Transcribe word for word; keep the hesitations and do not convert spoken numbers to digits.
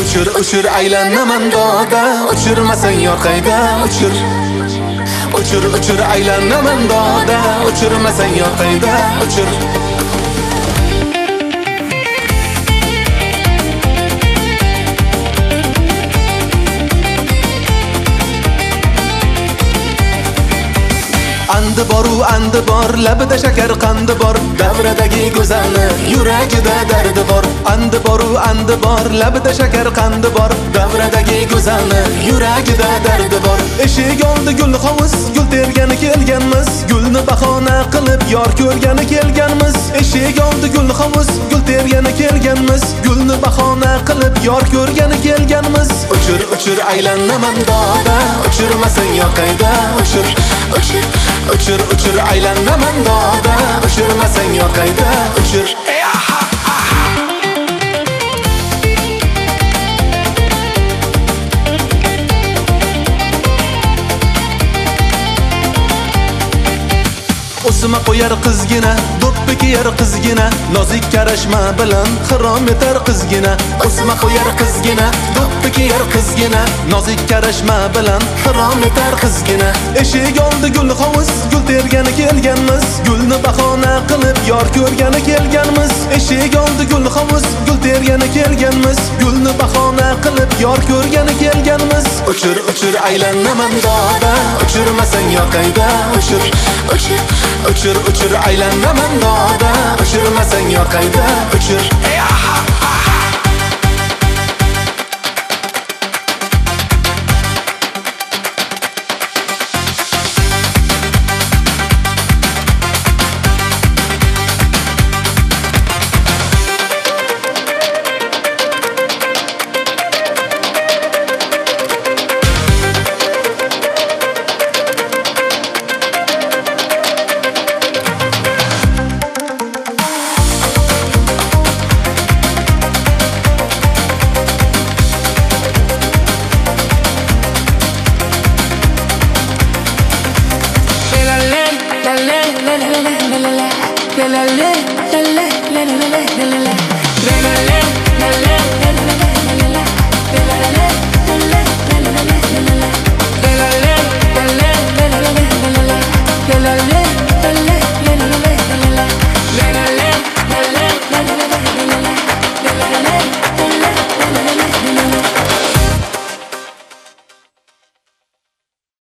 Uchur uchur aylanaman dog'da, uchirmasang yoqayda uchur. Uchur uchur aylanaman dog'da, uchirmasang yoqayda uchur. Andi boru andi bor, labida shakar qandi bor, davradagi go'zalni yuragida dardi bor. Andi boru andi bor, labida shakar qandi bor, davradagi go'zalni yuragida dardi bor. Eshik oldi gul hovuz, gul tergani kelganmiz, gulni bahona qilib yor ko'rgani kelganmiz. Eshik oldi gul hovuz, gul tergani kelganmiz, gulni bahona qilib yor ko'rgani kelganmiz. Uchur uchur aylanaman dog'da, uchirmasang yoqayda uchur. Uchur uchur uchur aylanaman dog'da, uchirmasang yoqayda uchur. O'sma qo'yar qizgina, do'ppi kiyar qizgina, nozik karashma bilan xirom etar qizgina. O'sma qo'yar qizgina, do'ppi kiyar qizgina, nozik karashma bilan xirom etar qizgina. Eshik oldi gul hovuz, gul tergani kelganmiz, gulni bahona qilib yor ko'rgani kelganmiz. Eshik oldi gul hovuz, gul tergani kelganmiz, gulni bahona qilib yor ko'rgani kelganmiz. Uchur uchur aylanaman dog'da, uchirmasang yoqayda uchur. Uchur uchur uchur aylanaman dog'da, uchirmasang yoqayda uchur.